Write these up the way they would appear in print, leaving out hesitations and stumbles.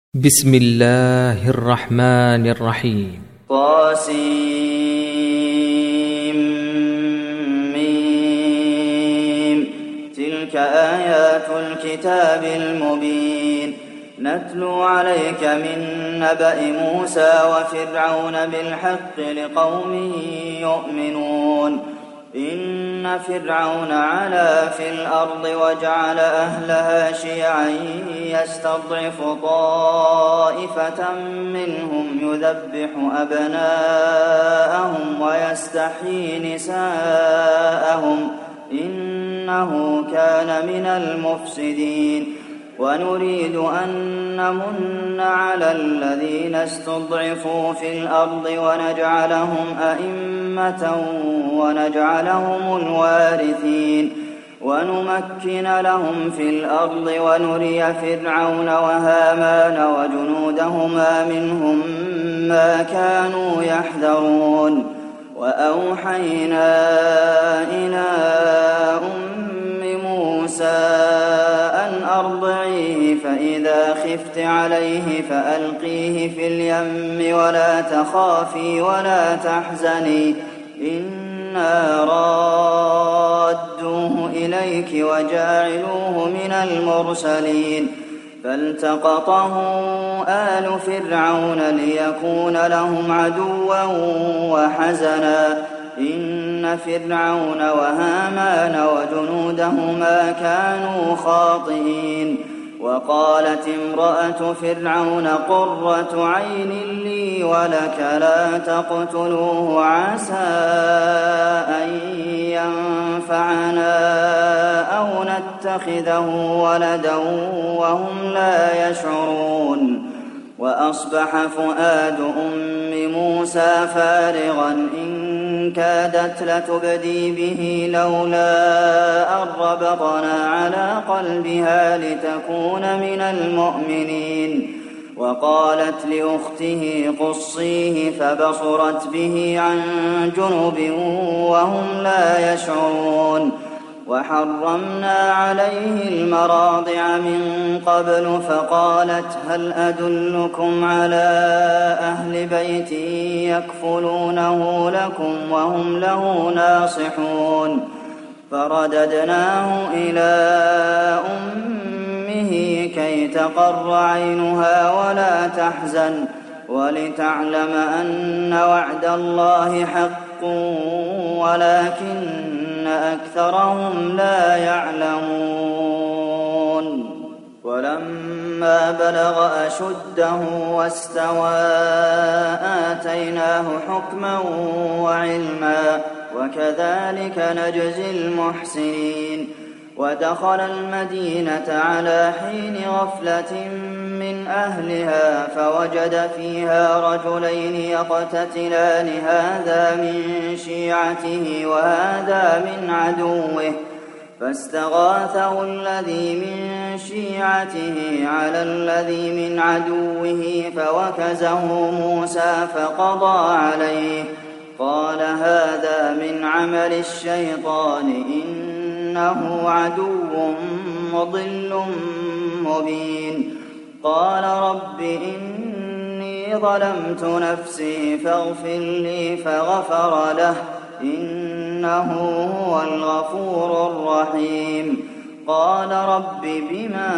بسم الله الرحمن الرحيم. طاسيم. تلك آيات الكتاب المبين. نتلو عليك من نبأ موسى وفرعون بالحق لقوم يؤمنون. إن فرعون علا في الأرض وجعل أهلها شيعا يستضعف طائفة منهم يذبح أبناءهم ويستحيي نساءهم إنه كان من المفسدين. ونريد أن نمن على الذين استضعفوا في الأرض ونجعلهم أئمة ونجعلهم الوارثين ونمكن لهم في الأرض ونري فرعون وهامان وجنودهما منهم ما كانوا يحذرون. وأوحينا إلى موسى أن أرضعيه فإذا خفت عليه فألقيه في اليم ولا تخافي ولا تحزني إنا رادوه إليك وجاعلوه من المرسلين. فالتقطه آل فرعون ليكون لهم عدوا وحزنا إن فرعون وهامان وجنودهما كانوا خاطئين. وقالت امرأة فرعون قرة عين لي ولك لا تقتلوه عسى أن ينفعنا أو نتخذه ولدا وهم لا يشعرون. وأصبح فؤاد أم موسى فارغا إن كادت لتبدي به لولا أن ربطنا على قلبها لتكون من المؤمنين. وقالت لأخته قصيه فبصرت به عن جنب وهم لا يشعرون. وحرمنا عليه المراضع من قبل فقالت هل أدلكم على أهل بيت يكفلونه لكم وهم له ناصحون. فرددناه إلى أمه كي تقر عينها ولا تحزن ولتعلم أن وعد الله حق ولكن أكثرهم لا يعلمون. ولما بلغ أشده واستوى آتيناه حكما وعلما وكذلك نجزي المحسنين. ودخل المدينة على حين غفلة من أهلها فوجد فيها رجلين يقتتلان هذا من شيعته وهذا من عدوه فاستغاثه الذي من شيعته على الذي من عدوه فوكزه موسى فقضى عليه. قال هذا من عمل الشيطان إنه عدو مضل مبين. قال رب إني ظلمت نفسي فاغفر لي فغفر له إنه هو الغفور الرحيم. قال رب بما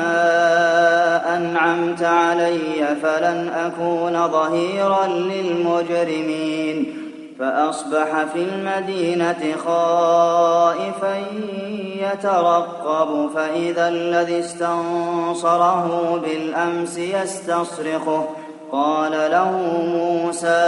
أنعمت علي فلن أكون ظهيرا للمجرمين. فأصبح في المدينة خائفا يترقب فإذا الذي استنصره بالأمس يستصرخه. قال له موسى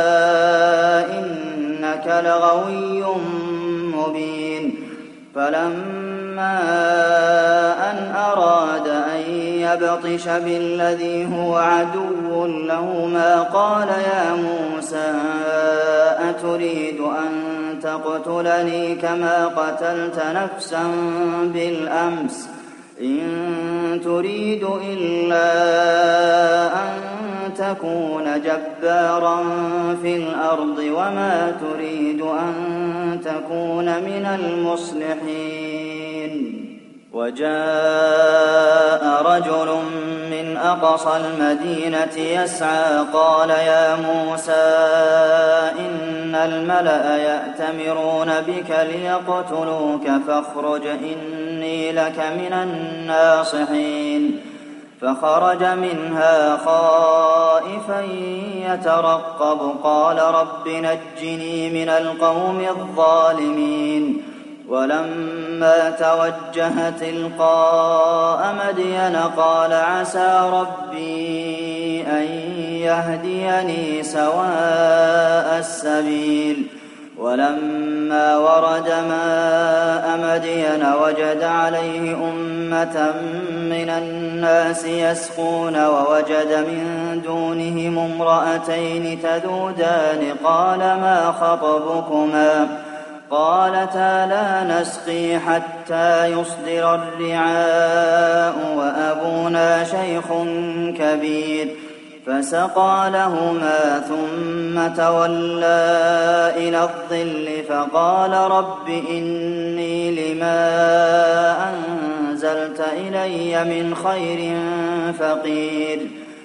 إنك لغوي مبين. فلما أن أراد أن يبطش بالذي هو عدو لهما قال يا موسى أتريد أن تقتلني كما قتلت نفسا بالأمس إن تريد إلا أن تكون جبارا في الأرض وما تريد أن تكون من المصلحين. وجاء رجل من أقصى المدينة يسعى قال يا موسى إن الملأ يأتمرون بك ليقتلوك فاخرج إني لك من الناصحين فخرج منها خائفا يترقب قال رب نجني من القوم الظالمين ولما توجه تلقاء مدين قال عسى ربي أن يهديني سواء السبيل ولما ورد ماء مدين وجد عليه أمة من الناس يسقون ووجد من دونهم امرأتين تذودان قال ما خطبكما قالتا لا نسقي حتى يصدر الرعاء وأبونا شيخ كبير فسقى لهما ثم تولى إلى الظل فقال رب إني لما أنزلت إلي من خير فقير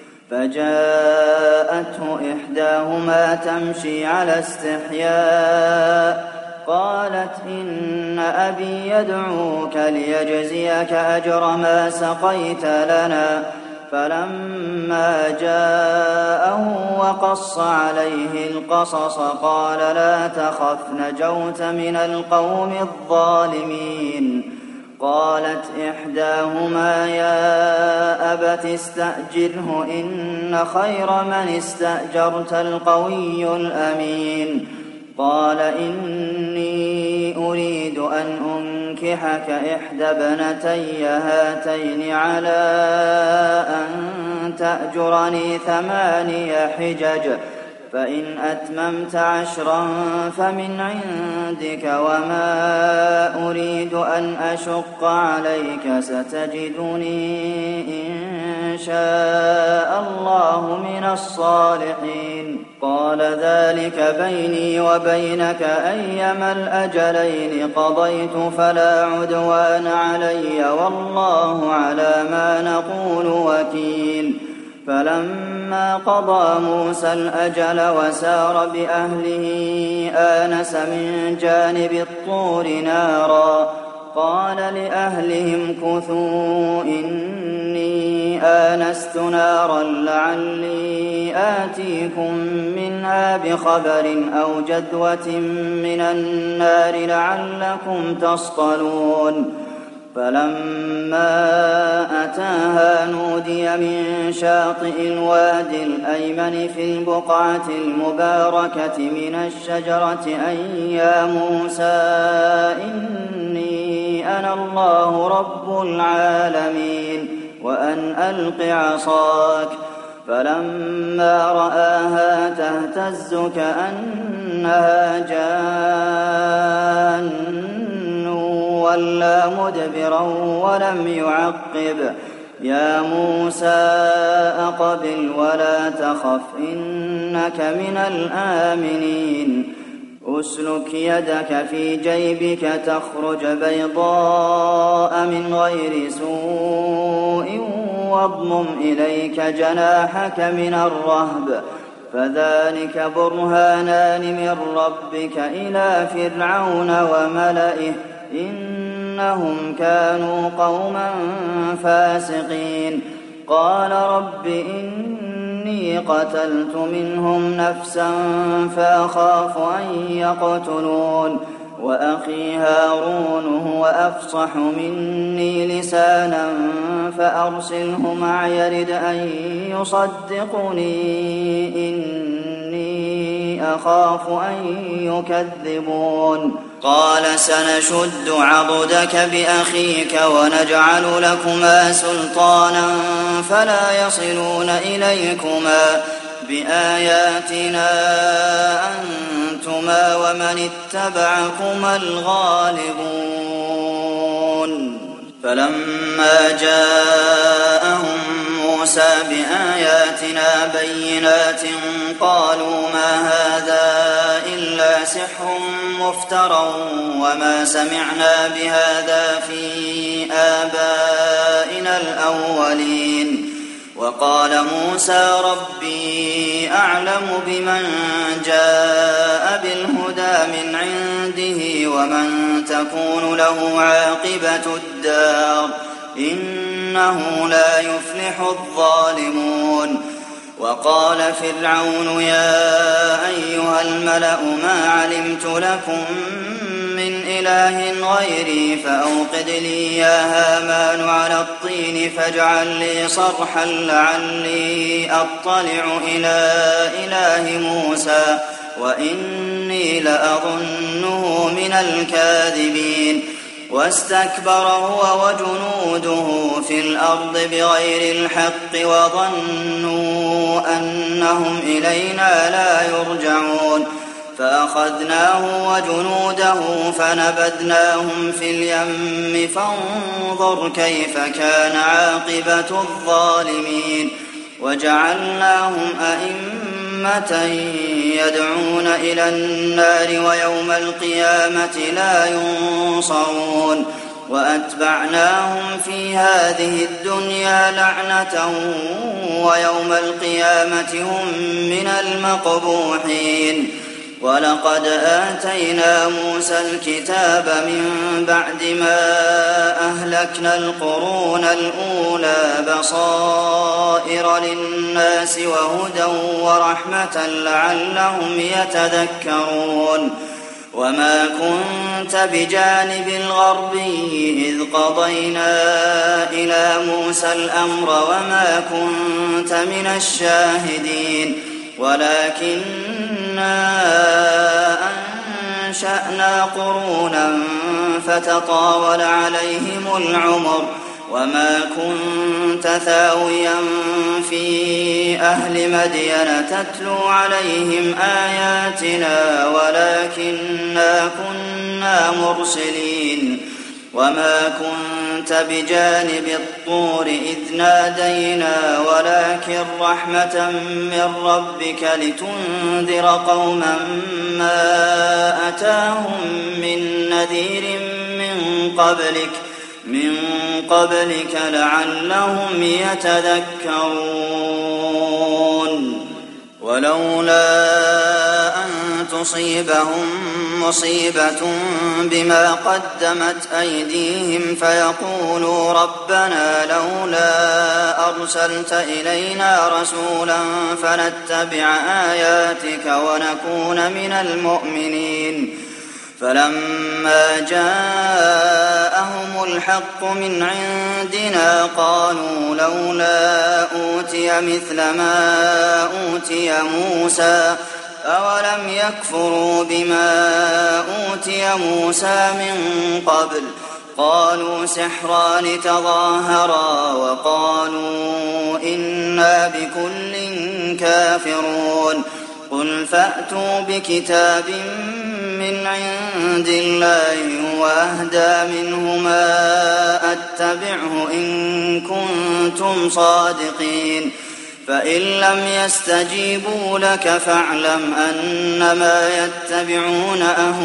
فجاءته إحداهما تمشي على استحياء قالت إن أبي يدعوك ليجزيك أجر ما سقيت لنا فلما جاءه وقص عليه القصص قال لا تخف نجوت من القوم الظالمين قالت إحداهما يا أبت استأجره إن خير من استأجرت القوي الأمين قال إني أريد أن أنكحك إحدى ابنتي هاتين على أن تأجرني 8 حجج فإن أتممت 10 فمن عندك وما أريد أن أشق عليك ستجدني إن شاء الله من الصالحين قال ذلك بيني وبينك أيما الأجلين قضيت فلا عدوان علي والله على ما نقول وكيل فلما قضى موسى الأجل وسار بأهله آنس من جانب الطور نارا قال لأهلهم كثوا إني آنست نارا لعلي آتيكم منها بخبر أو جذوة من النار لعلكم تصطلون فلما أتاها نودي من شاطئ الوادي الأيمن في البقعة المباركة من الشجرة أن يا موسى إني أنا الله رب العالمين وأن ألق عصاك فلما رآها تهتز كأنها جان ولا مدبرا ولم يعقب يا موسى أقبل ولا تخف إنك من الآمنين أسلك يدك في جيبك تخرج بيضاء من غير سوء واضمم إليك جناحك من الرهب فذلك برهانان من ربك إلى فرعون وملئه إنهم كانوا قوما فاسقين قال رب إني قتلت منهم نفسا فأخاف أن يقتلون وأخي هارون هو أفصح مني لسانا فأرسله معي يرد أن يصدقني إني أخاف أن يكذبون قال سنشد عضدك بأخيك ونجعل لكما سلطانا فلا يصلون إليكما بآياتنا أنتما ومن اتبعكما الغالبون فلما جاءهم موسى بآياتنا بينات قالوا ما هذا إلا لسحر مفترى وما سمعنا بهذا في آبائنا الأولين. وقال موسى ربي أعلم بمن جاء بالهدى من عنده ومن تكون له عاقبة الدار إنه لا يفلح الظالمون. وقال فرعون يا أيها الملأ ما علمت لكم من إله غيري فأوقد لي يا هامان على الطين فاجعل لي صرحا لعلي أطلع إلى إله موسى وإني لأظنه من الكاذبين. واستكبر هو وجنوده في الأرض بغير الحق وظنوا أنهم إلينا لا يرجعون. فأخذناه وجنوده فنبذناهم في اليم فانظر كيف كان عاقبة الظالمين. وجعلناهم أئمة يدعون إلى النار ويوم القيامة لا ينصرون. وأتبعناهم في هذه الدنيا لعنة ويوم القيامة هم من المقبوحين. ولقد آتينا موسى الكتاب من بعد ما أهلكنا القرون الأولى بصائر للناس وهدى ورحمة لعلهم يتذكرون. وما كنت بجانب الغربي إذ قضينا إلى موسى الأمر وما كنت من الشاهدين ولكننا أنشأنا قرونا فتطاول عليهم العمر. وما كنت ثاويا في أهل مدين تتلو عليهم آياتنا ولكننا كنا مرسلين. وما كنت بجانب الطور إذ نادينا ولكن رحمة من ربك لتنذر قوما ما أتاهم من نذير من قبلك لعلهم يتذكرون. ولولا أن تصيبهم مصيبة بما قدمت أيديهم فيقولوا ربنا لولا أرسلت إلينا رسولا فنتبع آياتك ونكون من المؤمنين. فلما جاءهم الحق من عندنا قالوا لولا أوتي مثل ما أوتي موسى أولم يكفروا بما أوتي موسى من قبل. قالوا سحران تظاهرا وقالوا إنا بكل كافرون. قل فأتوا بكتاب من عند الله وأهدى منه ما أتبعه إن كنتم صادقين. فإن لم يستجيبوا لك فاعلم أنما يتبعون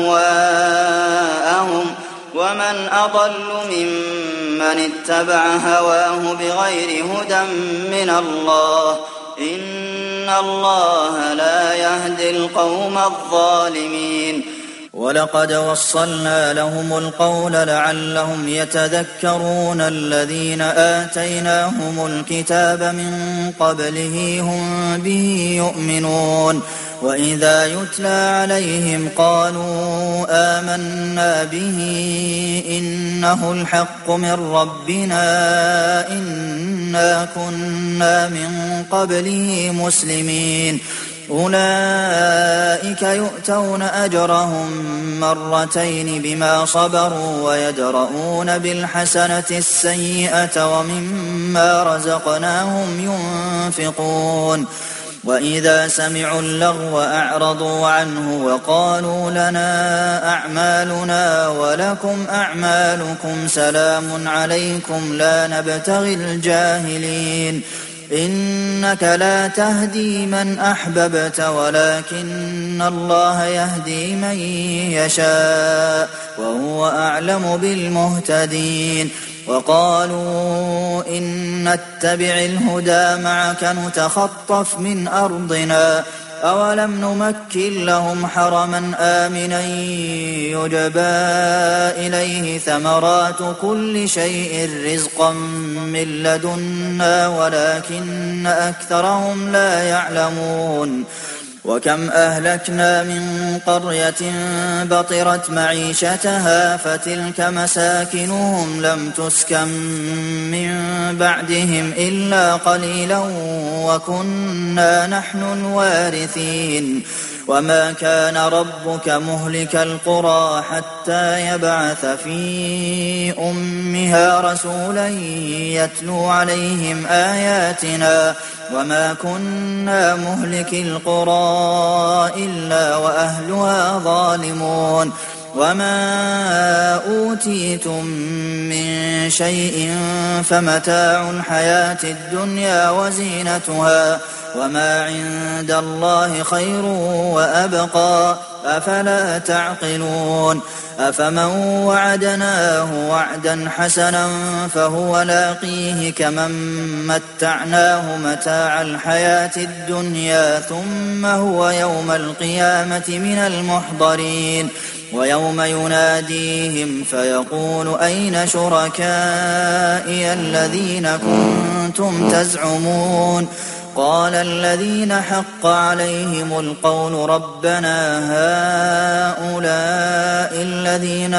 أهواءهم ومن أضل ممن اتبع هواه بغير هدى من الله إن الله لا يهدي القوم الظالمين. ولقد وصلنا لهم القول لعلهم يتذكرون الذين آتيناهم الكتاب من قبله هم به يؤمنون. وإذا يتلى عليهم قالوا آمنا به إنه الحق من ربنا إنا كنا من قبله مسلمين. أولئك يؤتون أجرهم مرتين بما صبروا ويدرؤون بالحسنة السيئة ومما رزقناهم ينفقون. وإذا سمعوا اللغو أعرضوا عنه وقالوا لنا أعمالنا ولكم أعمالكم سلام عليكم لا نبتغي الجاهلين. إنك لا تهدي من أحببت ولكن الله يهدي من يشاء وهو أعلم بالمهتدين وقالوا إن نتبع الهدى معك نتخطف من أرضنا أولم نمكن لهم حرما آمنا يجبى إليه ثمرات كل شيء رزقا من لدنا ولكن أكثرهم لا يعلمون وكم أهلكنا من قرية بطرت معيشتها فتلك مساكنهم لم تسكن من بعدهم إلا قليلا وكنا نحن الوارثين وما كان ربك مهلك القرى حتى يبعث في أمها رسولا يتلو عليهم آياتنا وما كنا مهلك القرى إلا وأهلها ظالمون وما أوتيتم من شيء فمتاع الحياة الدنيا وزينتها وما عند الله خير وأبقى أفلا تعقلون أفمن وعدناه وعدا حسنا فهو لاقيه كمن متعناه متاع الحياة الدنيا ثم هو يوم القيامة من المحضرين ويوم يناديهم فيقول أين شركائي الذين كنتم تزعمون قال الذين حق عليهم القول ربنا هؤلاء الذين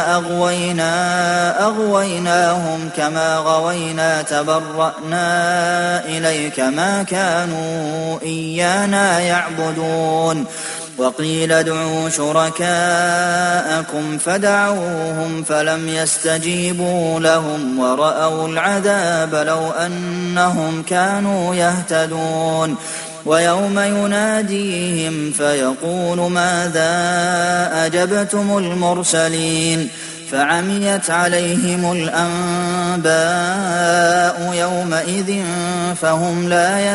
أغويناهم كما غوينا تبرأنا إليك ما كانوا إيانا يعبدون وقيل ادعوا شركاءكم فدعوهم فلم يستجيبوا لهم ورأوا العذاب لو أنهم كانوا يهتدون ويوم يناديهم فيقول ماذا أجبتم المرسلين فعميت عليهم الأنباء يومئذ فهم لا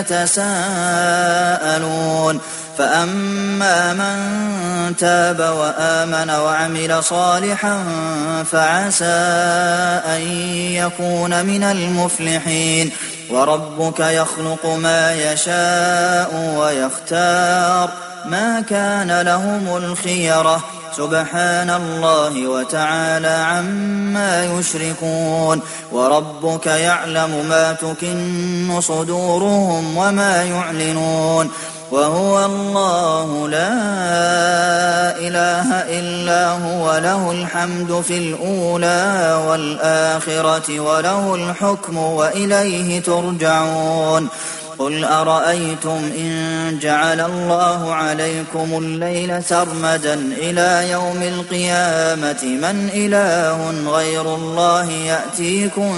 يتساءلون فأما من تاب وآمن وعمل صالحا فعسى أن يكون من المفلحين وربك يخلق ما يشاء ويختار ما كان لهم الخيرة سبحان الله وتعالى عما يشركون وربك يعلم ما تكن صدورهم وما يعلنون وهو الله لا إله إلا هو له الحمد في الأولى والآخرة وله الحكم وإليه ترجعون قل أرأيتم إن جعل الله عليكم الليل سرمدا إلى يوم القيامة من إله غير الله يأتيكم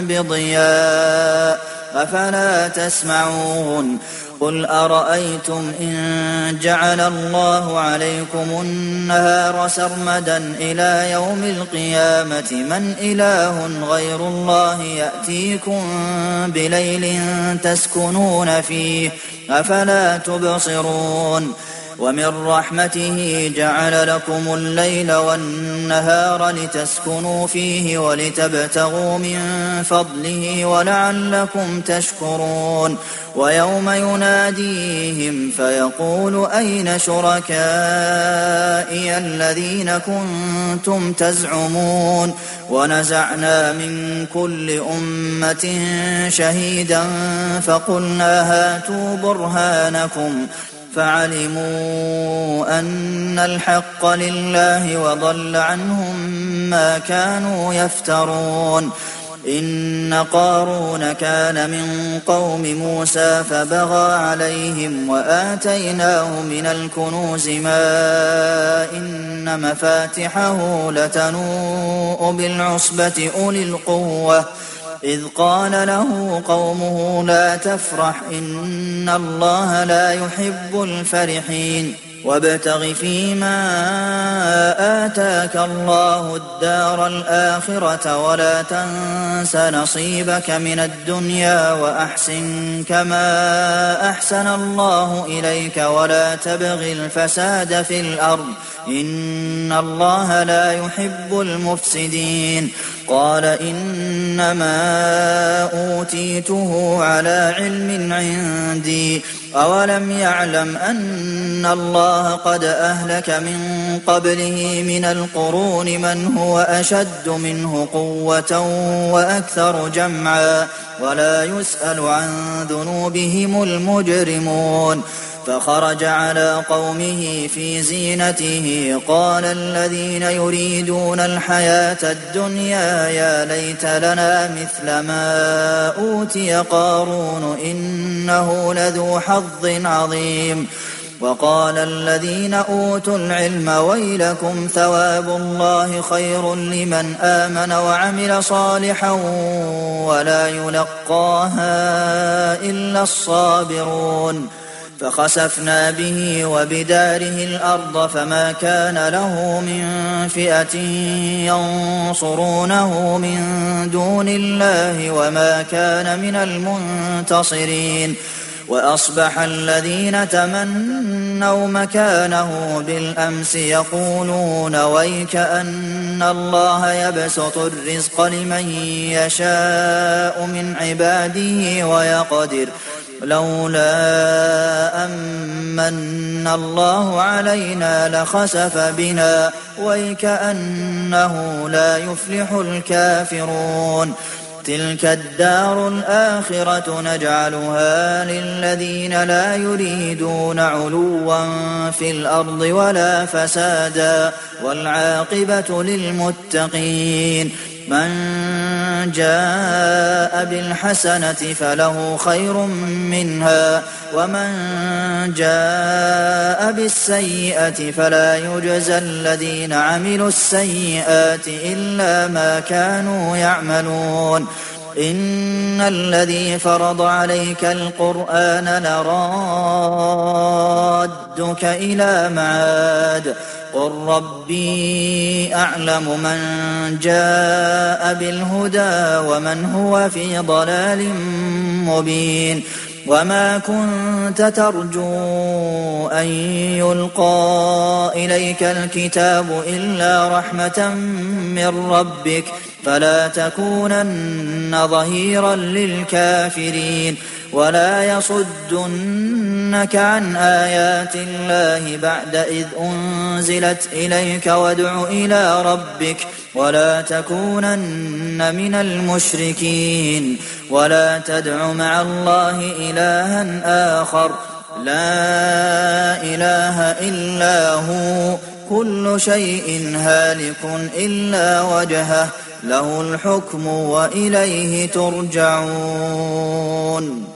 بضياء أفلا تسمعون قل أرأيتم إن جعل الله عليكم النهار سرمدا إلى يوم القيامة من إله غير الله يأتيكم بليل تسكنون فيه أفلا تبصرون ومن رحمته جعل لكم الليل والنهار لتسكنوا فيه ولتبتغوا من فضله ولعلكم تشكرون ويوم يناديهم فيقول أين شركائي الذين كنتم تزعمون ونزعنا من كل أمة شهيدا فقلنا هاتوا برهانكم فعلموا أن الحق لله وضل عنهم ما كانوا يفترون إن قارون كان من قوم موسى فبغى عليهم وآتيناه من الكنوز ما إن مفاتحه لتنوء بالعصبة أولي القوة إذ قال له قومه لا تفرح إن الله لا يحب الفرحين وابتغ فيما آتاك الله الدار الآخرة ولا تنس نصيبك من الدنيا وأحسن كما أحسن الله إليك ولا تبغ الفساد في الأرض إن الله لا يحب المفسدين قال إنما أوتيته على علم عندي أولم يعلم أن الله قد أهلك من قبله من القرون من هو أشد منه قوة وأكثر جمعا ولا يسأل عن ذنوبهم المجرمون فخرج على قومه في زينته قال الذين يريدون الحياة الدنيا يا ليت لنا مثل ما أوتي قارون إنه لذو حظ عظيم وقال الذين أوتوا العلم ويلكم ثواب الله خير لمن آمن وعمل صالحا ولا يلقاها إلا الصابرون فخسفنا به وبداره الأرض فما كان له من فئة ينصرونه من دون الله وما كان من المنتصرين وأصبح الذين تمنوا مكانه بالأمس يقولون ويك أن الله يبسط الرزق لمن يشاء من عباده ويقدر لولا أمن الله علينا لخسف بنا ويكأنه لا يفلح الكافرون تلك الدار الآخرة نجعلها للذين لا يريدون علوا في الأرض ولا فسادا والعاقبة للمتقين من جاء بالحسنة فله خير منها ومن جاء بالسيئة فلا يجزى الذين عملوا السيئات إلا ما كانوا يعملون إن الذي فرض عليك القرآن لرادك إلى معاد قل ربي أعلم من جاء بالهدى ومن هو في ضلال مبين وما كنت ترجو أن يلقى إليك الكتاب إلا رحمة من ربك فلا تكونن ظهيرا للكافرين ولا يصدنك عن آيات الله بعد إذ أنزلت إليك وادع إلى ربك ولا تكونن من المشركين ولا تدع مع الله إلها آخر لا إله إلا هو كل شيء هالك إلا وجهه له الحكم وإليه ترجعون